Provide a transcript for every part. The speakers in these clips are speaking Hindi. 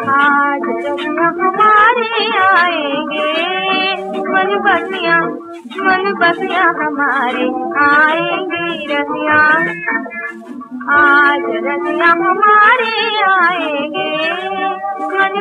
आज रसिया हमारे आएंगे, मन बसिया हमारे आएंगे रसिया। आज रसिया हमारे आएंगे, मन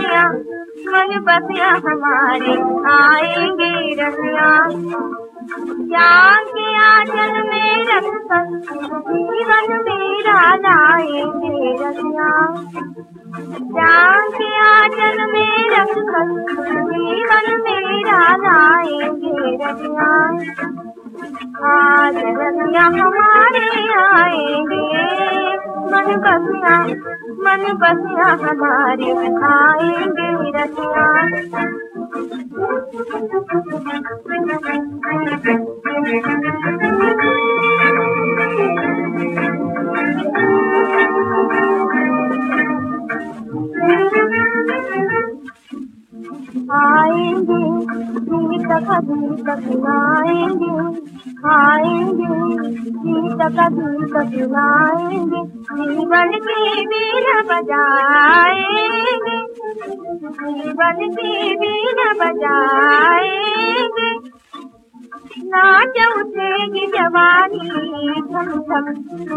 बसिया हमारे आएंगे रसिया। ज्ञान के आंचल में रखकर जीवन मेरा लाएंगे रसिया। ज्ञान के आंचल में रखकर जीवन मेरा लाएंगे रसिया। आज रसिया हमारे आएंगे, मन बसिया हमारे आएंगे रसिया। आएंगे गीत का गीत सुनाएंगे, आएंगे गीत का गीत सुनाएंगे, जीवन की बीन बजाएंगे, जीवन की बीन बजाएंगे। नाच उठेगी जवानी झम झम,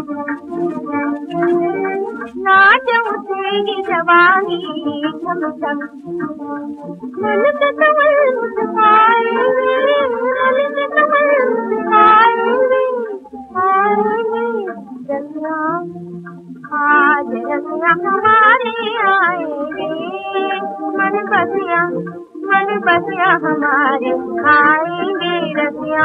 नाच उठेगी जवानी झम झम। मन के कमल मुस्काएंगे, मन के कमल मुस्काएंगे, आएंगे रसिया। आज रसिया हमारे आएंगे, मन बसिया हमारे आएंगे रसिया।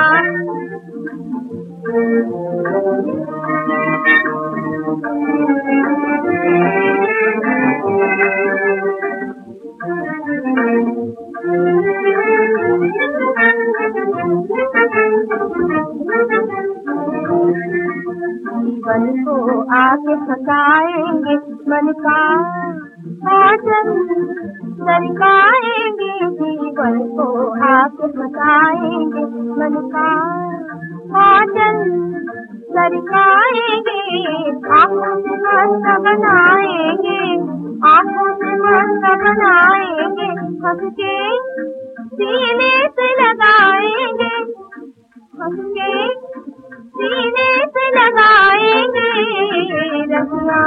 जीवन को आके थकाएंगे, मन का आंचल सरकाएंगे, जीवन को आके थकाएंगे, मन का आंचल सरकाएंगे। आंखों से मस्त बनाएंगे, आंखों से मस्त बनाएंगे, हंस के सीने से लगाएंगे, हंस के सीने से लगाएंगे रसिया।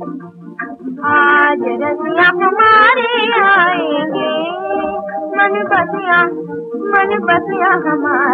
आज रसिया हमारे आएंगे, मन बसिया हमारे